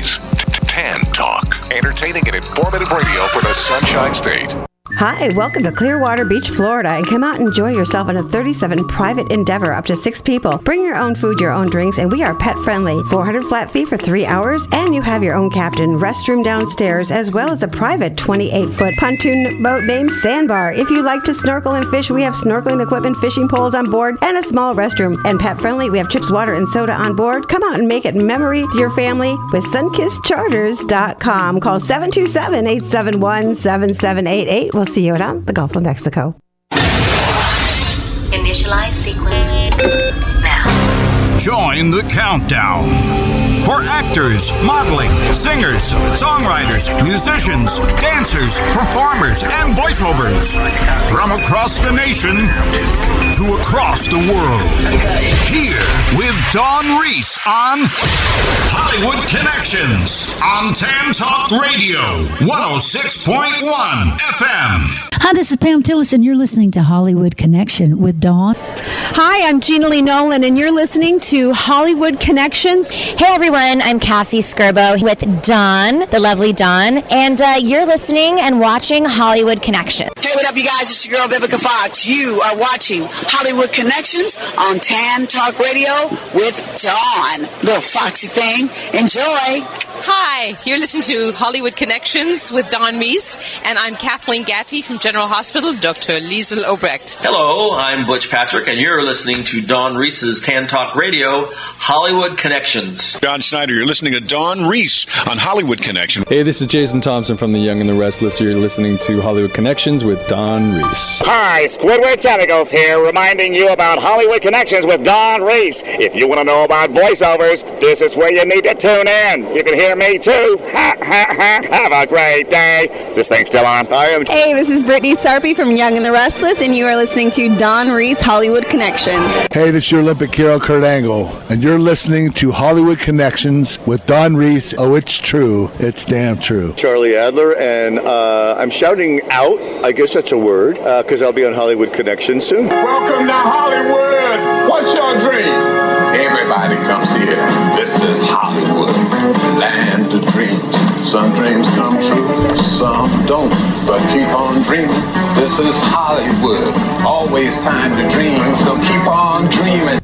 Connections. Tan Talk. Entertaining and informative radio for the Sunshine State. Hi, welcome to Clearwater Beach, Florida, and come out and enjoy yourself on a 37 private endeavor up to 6 people. Bring your own food, your own drinks, and we are pet friendly. $400 flat fee for 3 hours, and you have your own captain, restroom downstairs, as well as a private 28-foot pontoon boat named Sandbar. If you like to snorkel and fish, we have snorkeling equipment, fishing poles on board, and a small restroom. And pet friendly, we have chips, water, and soda on board. Come out and make it memory with your family with sunkisscharters.com. Call 727-871-7788. We'll see you around the Gulf of Mexico. Initialize sequence now. Join the countdown for actors, modeling, singers, songwriters, musicians, dancers, performers, and voiceovers from across the nation to across the world. Here with Dawn Reese on Hollywood Connections on Tan Talk Radio 106.1 FM. Hi, this is Pam Tillis, and you're listening to Hollywood Connection with Dawn. Hi, I'm Gina Lee Nolan, and you're listening to Hollywood Connections. Hey, everyone, I'm Cassie Skirbo with Dawn, the lovely Dawn, and you're listening and watching Hollywood Connection. Hey, what up, you guys? It's your girl, Vivica Fox. You are watching Hollywood Connections on Tan Talk Radio with Dawn. Little foxy thing. Enjoy. Hi, you're listening to Hollywood Connections with Dawn Reese, and I'm Kathleen Gatty from General Hospital, Dr. Liesl Obrecht. Hello, I'm Butch Patrick, and you're listening to Dawn Reese's Tan Talk Radio, Hollywood Connections. John Schneider, you're listening to Dawn Reese on Hollywood Connection. Hey, this is Jason Thompson from The Young and the Restless. You're listening to Hollywood Connections with Dawn Reese. Hi, Squidward Tentacles here, reminding you about Hollywood Connections with Dawn Reese. If you want to know about voiceovers, this is where you need to tune in. You can hear me too. Have a great day. Is this thing still on? Hey, this is Brittany Sarpy from Young and the Restless, and you are listening to Dawn Reese Hollywood Connection. Hey, this is your Olympic hero, Kurt Angle, and you're listening to Hollywood Connections with Dawn Reese. Oh, it's true. It's damn true. Charlie Adler, and I'm shouting out, I guess that's a word, because I'll be on Hollywood Connection soon. Welcome to Hollywood. What's your dream? Everybody comes here. This is Hollywood, land of dreams. Some dreams come true, some don't, but keep on dreaming. This is Hollywood, always time to dream, so keep on dreaming.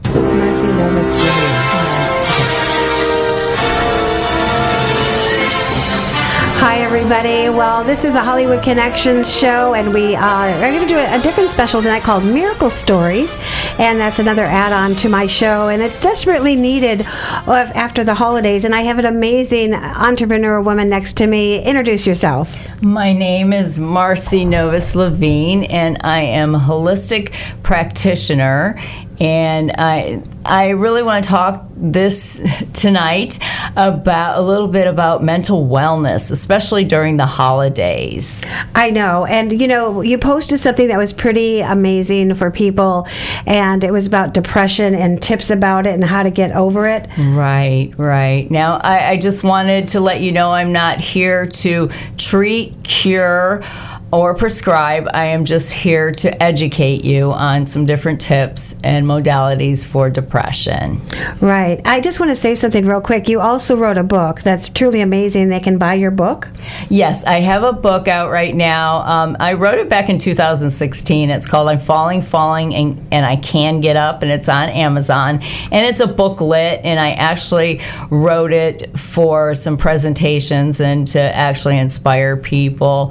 Hi, everybody. Well, this is a Hollywood Connections show, and we are going to do a different special tonight called Miracle Stories, and that's another add-on to my show, and it's desperately needed after the holidays, and I have an amazing entrepreneur woman next to me. Introduce yourself. My name is Marcy Novus Levine, and I am a holistic practitioner, and I really want to talk this tonight about a little bit about mental wellness, especially during the holidays. I know, and you posted something that was pretty amazing for people, and it was about depression and tips about it and how to get over it. Right. Now, I just wanted to let you know I'm not here to treat, cure, or prescribe. I am just here to educate you on some different tips and modalities for depression. Right. I just want to say something real quick. You also wrote a book that's truly amazing. They can buy your book? Yes, I have a book out right now. I wrote it back in 2016. It's called I'm Falling, and I Can Get Up, and it's on Amazon. And it's a booklet, and I actually wrote it for some presentations and to actually inspire people,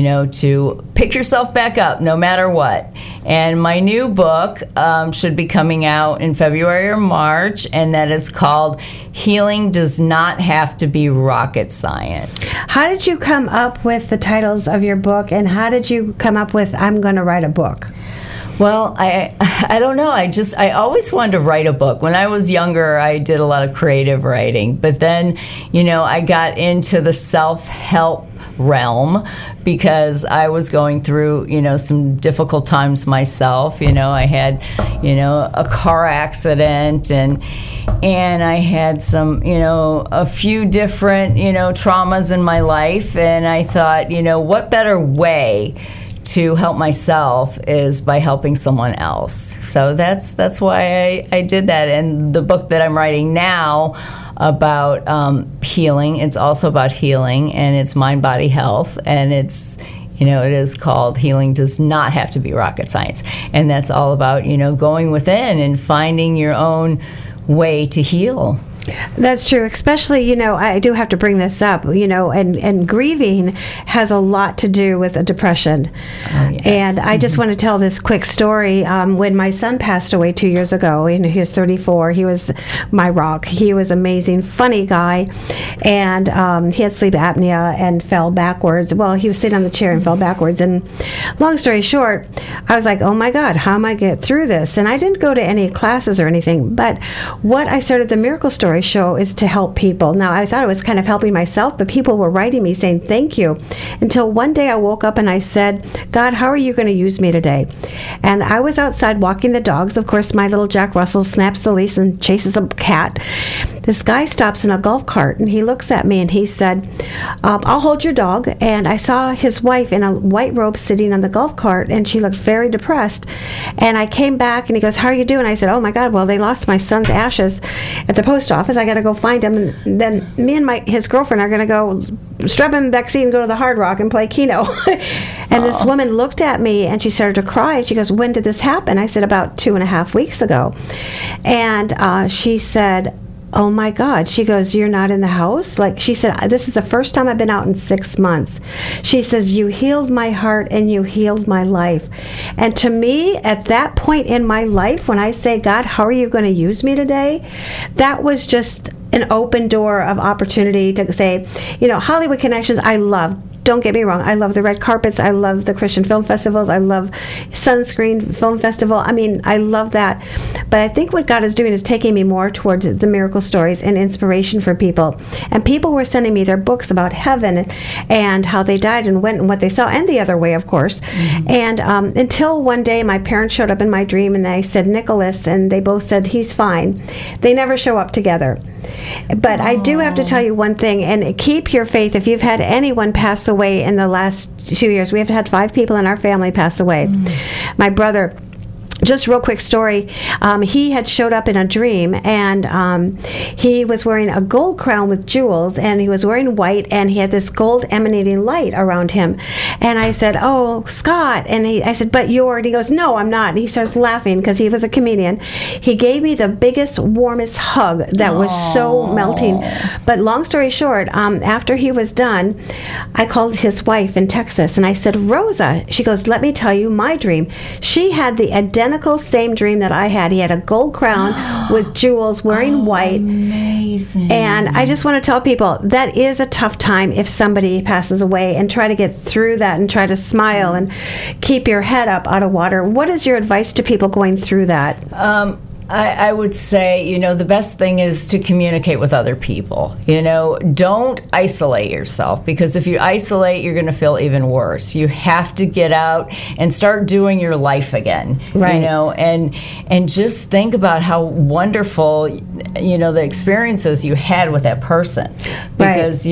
to pick yourself back up no matter what. And my new book should be coming out in February or March, and that is called Healing Does Not Have to Be Rocket Science. How did you come up with the titles of your book, and how did you come up with I'm going to write a book? Well, I don't know. I always wanted to write a book. When I was younger, I did a lot of creative writing. But then, I got into the self-help realm because I was going through, some difficult times myself. I had, a car accident and I had some, a few different, traumas in my life. And I thought, what better way to help myself is by helping someone else. So that's why I did that. And the book that I'm writing now about healing. It's also about healing, and it's mind-body health, and it's, it is called Healing Does Not Have to Be Rocket Science. And that's all about, going within and finding your own way to heal. That's true, especially, I do have to bring this up, and grieving has a lot to do with a depression. Oh, yes. And I just want to tell this quick story. When my son passed away 2 years ago, he was 34, he was my rock. He was amazing, funny guy, and he had sleep apnea and fell backwards. Well, he was sitting on the chair and fell backwards. And long story short, I was like, oh my God, how am I going to get through this? And I didn't go to any classes or anything, but what I started the Miracle Story show is to help people. Now, I thought it was kind of helping myself, but people were writing me saying thank you, until one day I woke up and I said, God, how are you going to use me today? And I was outside walking the dogs. Of course, my little Jack Russell snaps the leash and chases a cat. This guy stops in a golf cart and he looks at me and he said, I'll hold your dog. And I saw his wife in a white robe sitting on the golf cart, and she looked very depressed. And I came back and he goes, how are you doing? I said, oh my God, well, they lost my son's ashes at the post office. I got to go find him, and then me and his girlfriend are going to go strap him in the back seat and go to the Hard Rock and play Keno. And this woman looked at me and she started to cry. She goes, when did this happen? I said, about 2.5 weeks ago. And she said, oh my God. She goes, you're not in the house? Like, she said, this is the first time I've been out in 6 months. She says, you healed my heart and you healed my life. And to me, at that point in my life, when I say, God, how are you going to use me today? That was just an open door of opportunity to say, Hollywood Connections, I love. Don't get me wrong. I love the red carpets. I love the Christian film festivals. I love Sunscreen Film Festival. I mean, I love that. But I think what God is doing is taking me more towards the miracle stories and inspiration for people. And people were sending me their books about heaven and how they died and went and what they saw, and the other way, of course. Mm-hmm. And until one day my parents showed up in my dream and they said, Nicholas, and they both said, he's fine. They never show up together. But I do have to tell you one thing, and keep your faith. If you've had anyone pass away in the last 2 years, we have had 5 people in our family pass away. Mm-hmm. My brother, just real quick story, he had showed up in a dream, and he was wearing a gold crown with jewels, and he was wearing white, and he had this gold emanating light around him. And I said, oh, Scott. And I said, but you're, and he goes, no, I'm not. And he starts laughing because he was a comedian. He gave me the biggest, warmest hug that was so melting. But long story short, after he was done, I called his wife in Texas, and I said, Rosa. She goes, let me tell you my dream. She had the identical same dream that I had. He had a gold crown with jewels, wearing white. Amazing. And I just want to tell people that is a tough time if somebody passes away, and try to get through that and try to smile and keep your head up out of water. What is your advice to people going through that? I would say, the best thing is to communicate with other people. Don't isolate yourself, because if you isolate, you're going to feel even worse. You have to get out and start doing your life again. Right. And just think about how wonderful, the experiences you had with that person. Because,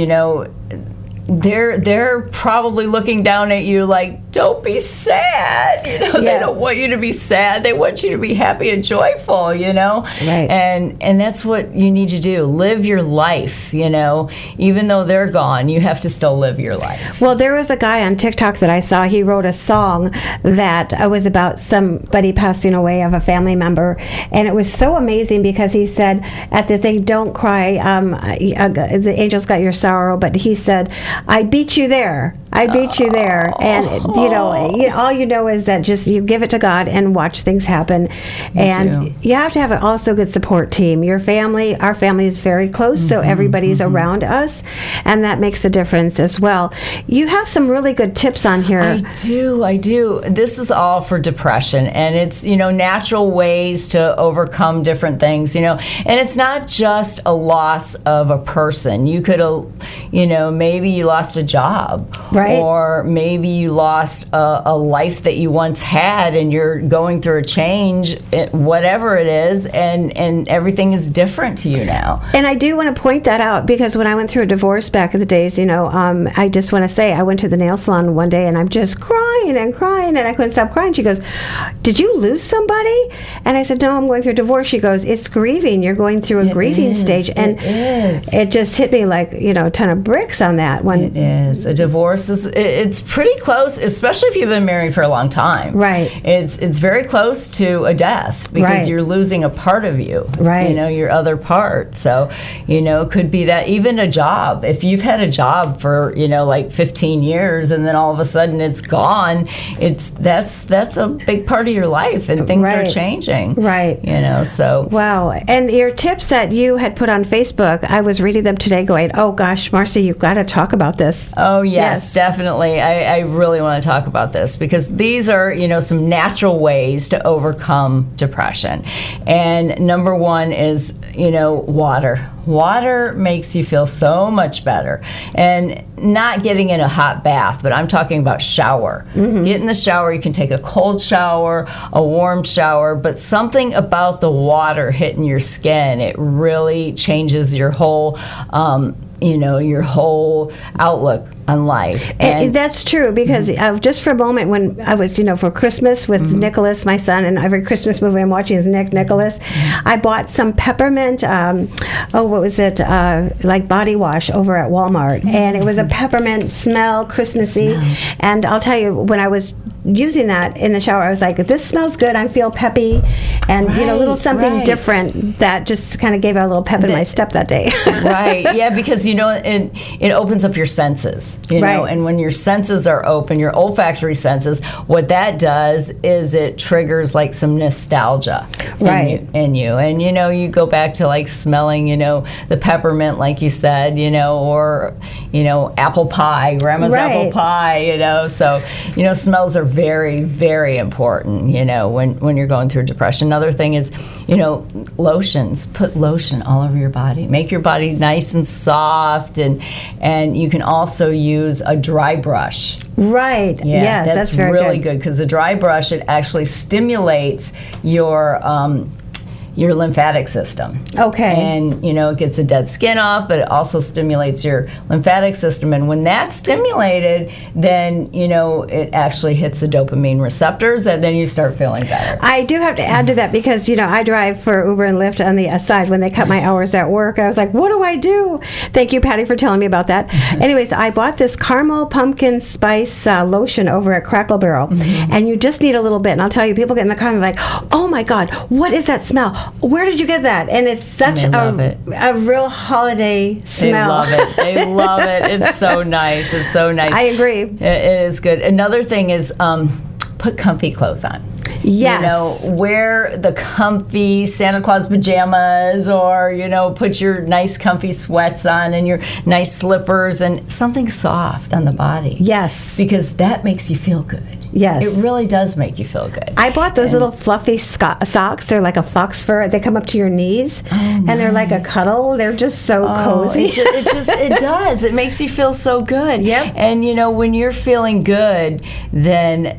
they're probably looking down at you like, don't be sad. They don't want you to be sad. They want you to be happy and joyful, Right. And that's what you need to do. Live your life, Even though they're gone, you have to still live your life. Well, there was a guy on TikTok that I saw. He wrote a song that was about somebody passing away of a family member. And it was so amazing because he said at the thing, don't cry, the angels got your sorrow. But he said, I beat you there. I beat you there. And, all you know is that just you give it to God and watch things happen. And you have to have also a good support team. Your family, our family is very close, so everybody's around us, and that makes a difference as well. You have some really good tips on here. I do. This is all for depression, and it's, natural ways to overcome different things, and it's not just a loss of a person. You could, maybe you lost a job. Right. Right. Or maybe you lost a life that you once had and you're going through a change, whatever it is, and everything is different to you now. And I do want to point that out because when I went through a divorce back in the days, I just want to say I went to the nail salon one day and I'm just crying and I couldn't stop crying. She goes, "Did you lose somebody?" And I said, "No, I'm going through a divorce." She goes, "It's grieving. You're going through a grieving stage." And it just hit me like, a ton of bricks on that one. It is. A divorce it's pretty close, especially if you've been married for a long time. Right. It's very close to a death because you're losing a part of you. Right. Your other part. So, it could be that even a job. If you've had a job for, like 15 years and then all of a sudden it's gone, that's a big part of your life and things are changing. Right. So. Wow. And your tips that you had put on Facebook, I was reading them today going, oh gosh, Marcy, you've got to talk about this. Oh, yes. Definitely. I really want to talk about this because these are, some natural ways to overcome depression. And number one is, water. Water makes you feel so much better. And not getting in a hot bath, but I'm talking about shower. Mm-hmm. Get in the shower. You can take a cold shower, a warm shower, but something about the water hitting your skin, it really changes your whole your whole outlook on life. And that's true because just for a moment when I was, for Christmas with Nicholas, my son, and every Christmas movie I'm watching is Nicholas, I bought some peppermint, like body wash over at Walmart. And it was a peppermint smell, Christmassy. And I'll tell you, when I was using that in the shower, I was like, this smells good. I feel peppy. And, a little something different that just kind of gave a little pep in my step that day. Right. Yeah, because, it opens up your senses. And when your senses are open, your olfactory senses, what that does is it triggers like some nostalgia in you. And, you go back to like smelling, the peppermint, like you said, or, apple pie, grandma's apple pie, So, smells are very, very important, when you're going through depression. Another thing is, lotions. Put lotion all over your body. Make your body nice and soft, and you can also use a dry brush. Right. Yeah, yes, that's very really good because a dry brush, it actually stimulates your lymphatic system. Okay. And, it gets the dead skin off, but it also stimulates your lymphatic system. And when that's stimulated, then, it actually hits the dopamine receptors, and then you start feeling better. I do have to add to that because, I drive for Uber and Lyft on the side when they cut my hours at work. I was like, what do I do? Thank you, Patty, for telling me about that. Anyways, I bought this caramel pumpkin spice lotion over at Crackle Barrel. And you just need a little bit. And I'll tell you, people get in the car and they're like, oh my God, what is that smell? Where did you get that? And it's such a real holiday smell. They love it. It's so nice. It's so nice. I agree. It is good. Another thing is put comfy clothes on. Yes. Wear the comfy Santa Claus pajamas or, put your nice comfy sweats on and your nice slippers and something soft on the body. Yes. Because that makes you feel good. Yes. It really does make you feel good. I bought those little fluffy socks. They're like a fox fur. They come up to your knees, and they're like a cuddle. They're just so cozy. It does. It makes you feel so good. Yep. And, when you're feeling good, then,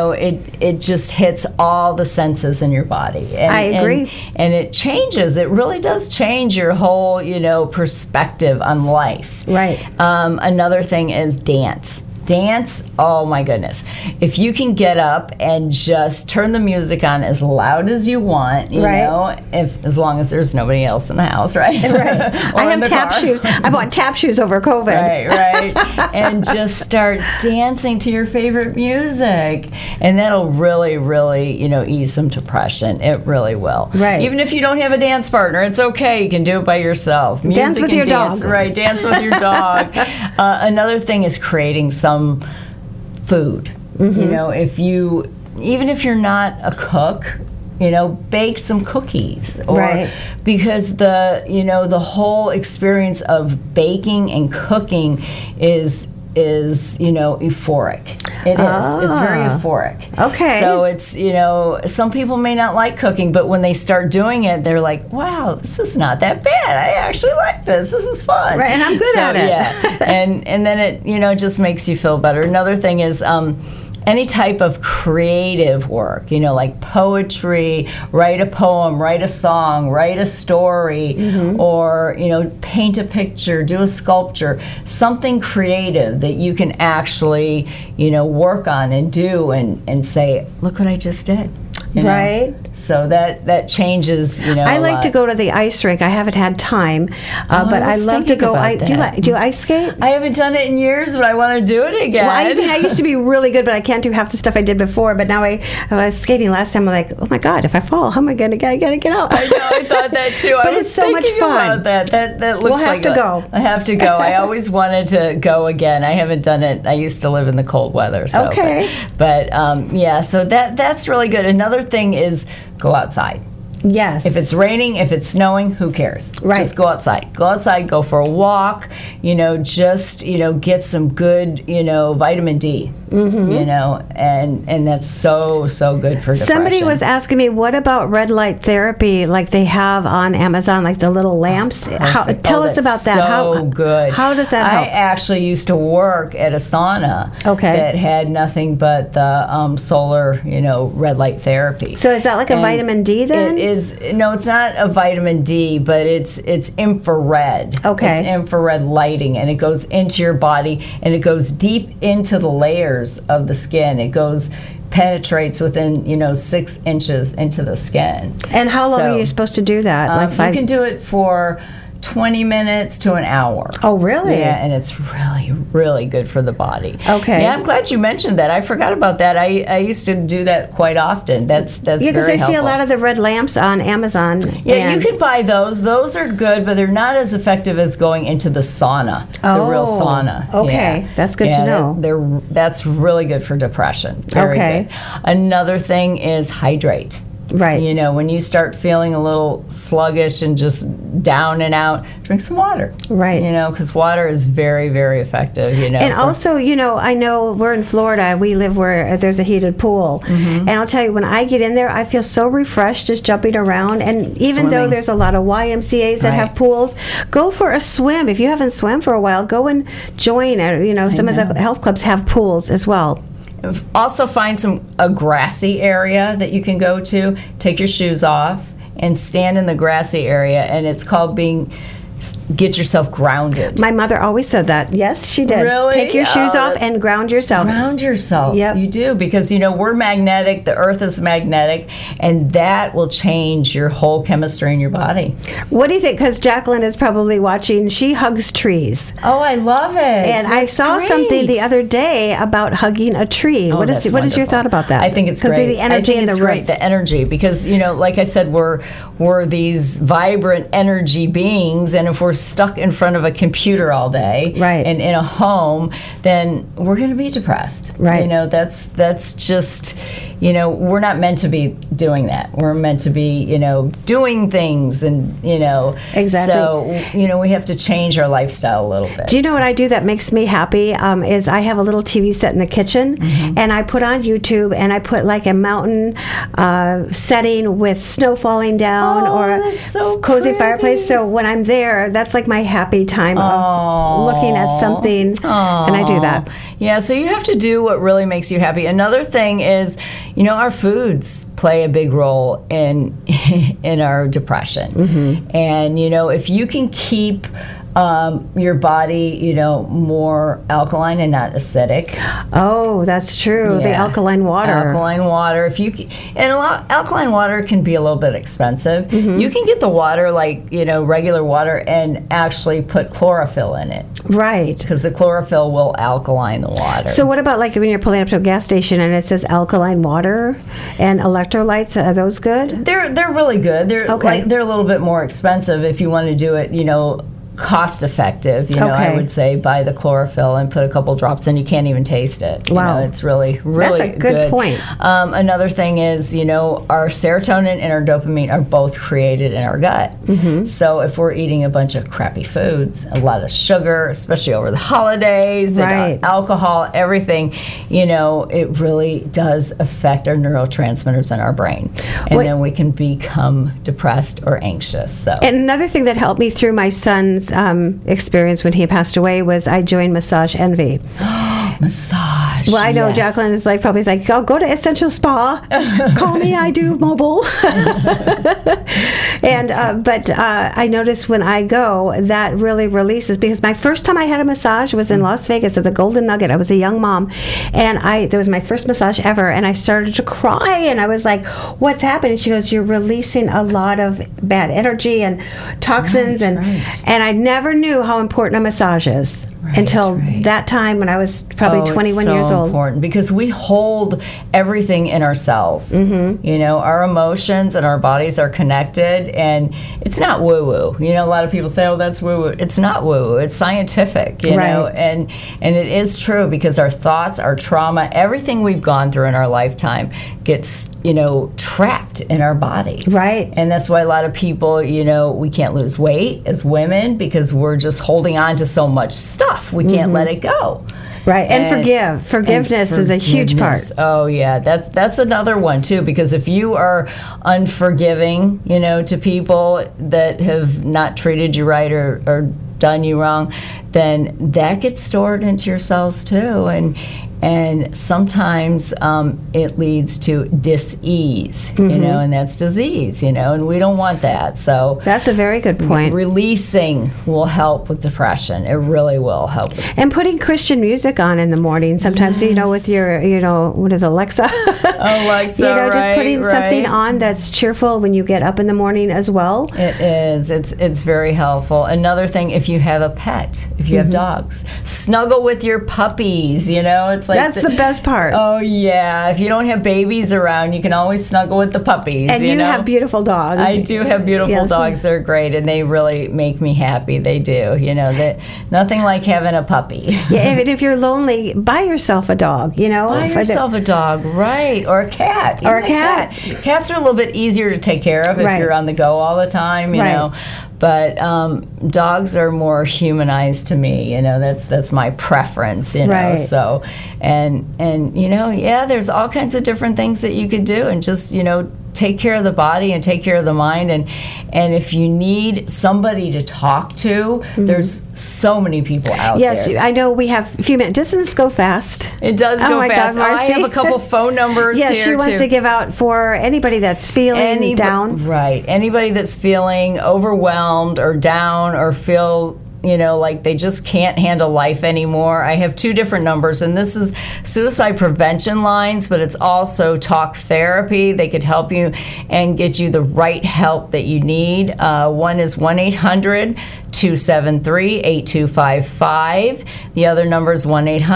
it just hits all the senses in your body. And, I agree. And it changes. It really does change your whole, perspective on life. Right. Another thing is dance. Dance, oh my goodness. If you can get up and just turn the music on as loud as you want, you know, as long as there's nobody else in the house, right? Right. I have tap shoes. I bought tap shoes over COVID. Right. And just start dancing to your favorite music. And that'll really, really, ease some depression. It really will. Right. Even if you don't have a dance partner, it's okay. You can do it by yourself. Dance with your dog. Right, dance with your dog. Another thing is creating some food. Even if you're not a cook, bake some cookies, or because the whole experience of baking and cooking is is, euphoric. It is. It's very euphoric. Okay. So it's, some people may not like cooking, but when they start doing it, they're like, wow, this is not that bad. I actually like this. This is fun. Right, and I'm good at it. Yeah. and then it, just makes you feel better. Another thing is, any type of creative work, like poetry, write a poem, write a song, write a story, or, paint a picture, do a sculpture, something creative that you can actually, work on and do and say, look what I just did. Right. So that changes, I like to go to the ice rink. I haven't had time, but I love to go. Do you ice skate? I haven't done it in years, but I want to do it again. Well, I used to be really good, but I can't do half the stuff I did before. But now I was skating last time. I'm like, oh my God, if I fall, how am I going to get? I got to get out. I know. I thought that too. But it's so much fun. About that looks we'll have like to go. I have to go. I always wanted to go again. I haven't done it. I used to live in the cold weather. So, okay. But yeah, so that's really good. Another thing is go outside. Yes. If it's raining, if it's snowing, who cares? Right. Just go outside. Go outside, go for a walk, just, get some good, vitamin D, and that's so good for depression. Somebody was asking me, what about red light therapy like they have on Amazon, like the little lamps? Tell us about that. So good. How does that help? I actually used to work at a sauna that had nothing but the solar, red light therapy. So is that like a vitamin D then? No, it's not a vitamin D, but it's infrared. Okay. It's infrared lighting, and it goes into your body, and it goes deep into the layers of the skin. It penetrates within 6 inches into the skin. And how long are you supposed to do that? You can do it for 20 minutes to an hour. Oh, really? Yeah, and it's really, really good for the body. Okay. Yeah, I'm glad you mentioned that. I forgot about that. I used to do that quite often. That's very helpful. Yeah, because I see a lot of the red lamps on Amazon. Yeah, you can buy those. Those are good, but they're not as effective as going into the sauna, the real sauna. Okay, yeah. That's good to know. That's really good for depression. Very good. Another thing is hydrate. Right. When you start feeling a little sluggish and just down and out, drink some water. Right. Because water is very, very effective, And also, I know we're in Florida. We live where there's a heated pool. And I'll tell you, when I get in there, I feel so refreshed just jumping around. And even though there's a lot of YMCAs that have pools, go for a swim. If you haven't swam for a while, go and join. Some of the health clubs have pools as well. Also find a grassy area that you can go to. Take your shoes off and stand in the grassy area, and it's called get yourself grounded. My mother always said that. Yes, she did. Really? Take your shoes off and ground yourself. Ground yourself. Yep. You do, because, we're magnetic. The earth is magnetic, and that will change your whole chemistry in your body. What do you think? Because Jacqueline is probably watching. She hugs trees. Oh, I love it. And I saw something the other day about hugging a tree. Oh, what is your thought about that? I think it's great. The energy I think it's great, the energy, because, like I said, we're these vibrant energy beings, and if we're stuck in front of a computer all day and in a home, then we're going to be depressed. Right. That's just, we're not meant to be doing that. We're meant to be, doing things and, Exactly. So, we have to change our lifestyle a little bit. Do you know what I do that makes me happy? Is I have a little TV set in the kitchen, and I put on YouTube, and I put like a mountain setting with snow falling down or a cozy fireplace. So when I'm there, that's like my happy time of looking at something, and I do that. Yeah, so you have to do what really makes you happy. Another thing is, our foods play a big role in our depression. And, if you can keep your body, more alkaline and not acidic. Oh, that's true. Yeah. The alkaline water. Alkaline water. Alkaline water can be a little bit expensive. You can get the water like, regular water and actually put chlorophyll in it. Right. Because the chlorophyll will alkaline the water. So what about like when you're pulling up to a gas station and it says alkaline water and electrolytes? Are those good? They're really good. They're a little bit more expensive if you want to do it, cost effective, you know, I would say. Buy the chlorophyll and put a couple drops in. You can't even taste it. Wow. You know, it's really, really That's a good point. Another thing is, you know, our serotonin and our dopamine are both created in our gut. So if we're eating a bunch of crappy foods, a lot of sugar, especially over the holidays, and alcohol, everything, you know, it really does affect our neurotransmitters in our brain. And then we can become depressed or anxious. So. And another thing that helped me through my son's experience when he passed away was I joined Massage Envy. Massage. Well, I know Jacqueline is like probably like, go to Essential Spa. Call me, I do mobile. And but I noticed when I go, that really releases, because my first time I had a massage was in Las Vegas at the Golden Nugget. I was a young mom, and that was my first massage ever, and I started to cry, and I was like, what's happening? She goes, you're releasing a lot of bad energy and toxins, and I never knew how important a massage is until that time when I was probably 21 years old. It's so important because we hold everything in ourselves. You know, our emotions and our bodies are connected, and it's not woo-woo. You know, a lot of people say, oh, that's woo-woo. It's not woo-woo. It's scientific, you know, and it is true because our thoughts, our trauma, everything we've gone through in our lifetime gets, you know, trapped in our body. Right. And that's why a lot of people, you know, we can't lose weight as women because we're just holding on to so much stuff. We can't let it go. Right, and forgive. Forgiveness is a huge part. Oh, yeah, that's another one, too, because if you are unforgiving, you know, to people that have not treated you right or done you wrong, then that gets stored into your cells, too, and sometimes it leads to dis-ease, you know, and that's disease, you know, and we don't want that. So that's a very good point. Releasing will help with depression. It really will help. And putting Christian music on in the morning, sometimes, you know, with your, you know, what is Alexa? Alexa, you know, just putting something on that's cheerful when you get up in the morning as well. It is. It's very helpful. Another thing, if you have a pet, if you have dogs, snuggle with your puppies, you know, it's like that's the best part. Oh, yeah. If you don't have babies around, you can always snuggle with the puppies. And you have beautiful dogs. I do have beautiful dogs. They're great, and they really make me happy. They do. You know, that nothing like having a puppy. Yeah, if you're lonely, buy yourself a dog, you know. Buy yourself a dog, right. Or a cat. Or a cat. Cats are a little bit easier to take care of if you're on the go all the time, you know. But dogs are more humanized to me, you know. That's my preference, you know. So, and you know, there's all kinds of different things that you could do, and just, you know, take care of the body and take care of the mind, and if you need somebody to talk to, there's so many people out there. Yes, I know we have a few minutes. Doesn't this go fast? It does go fast. God, I have a couple phone numbers here, she wants to give out for anybody that's feeling down. Right. Anybody that's feeling overwhelmed or down or feel, you know, like they just can't handle life anymore. I have two different numbers, and this is suicide prevention lines, but it's also talk therapy. They could help you and get you the right help that you need. One is 1-800-273-8255. The other number is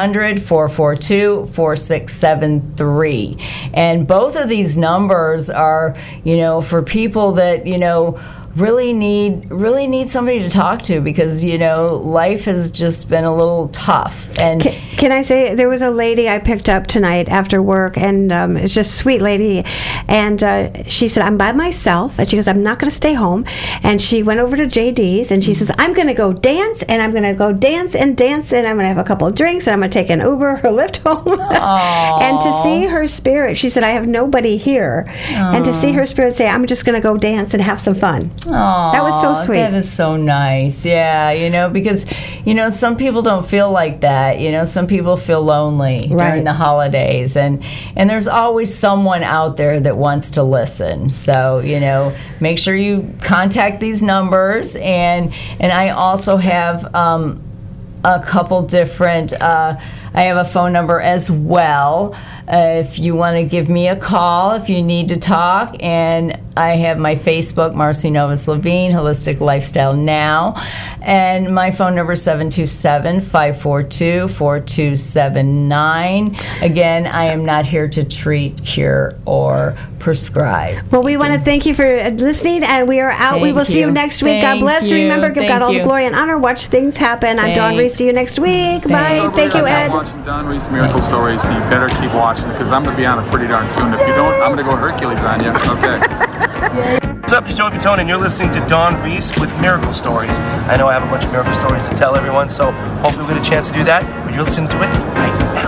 1-800-442-4673. And both of these numbers are, you know, for people that, you know, really need somebody to talk to, because, you know, life has just been a little tough. And can I say, there was a lady I picked up tonight after work, and it's just a sweet lady, and she said, I'm by myself, and she goes, I'm not going to stay home, and she went over to JD's, and she says, I'm going to go dance, and I'm going to go dance, and I'm going to have a couple of drinks, and I'm going to take an Uber or Lyft home. And to see her spirit, she said, I have nobody here. And to see her spirit say, I'm just going to go dance and have some fun. Aww, that was so sweet. That is so nice. Yeah, you know, because, you know, some people don't feel like that. You know, some people feel lonely during the holidays, and there's always someone out there that wants to listen. So, you know, make sure you contact these numbers, and I also have a couple different. I have a phone number as well. If you want to give me a call, if you need to talk, and I have my Facebook, Marcy Novus Levine, Holistic Lifestyle Now, and my phone number is 727-542-4279. Again, I am not here to treat, cure, or prescribe. Well, we want to thank you for listening, and we are out. We will see you next week. God bless. Remember, give God all the glory and honor. Watch things happen. I'm Dawn Reese. See you next week. Bye. Thank you, Ed. Watching Dawn Reese Miracle Stories, so you better keep watching it, because I'm going to be on it pretty darn soon. If you don't, I'm going to go Hercules on you. Okay. What's up, it's Joey Fatone, and you're listening to Dawn Reese with Miracle Stories. I know I have a bunch of miracle stories to tell everyone, so hopefully we'll get a chance to do that, but you're listening to it right now.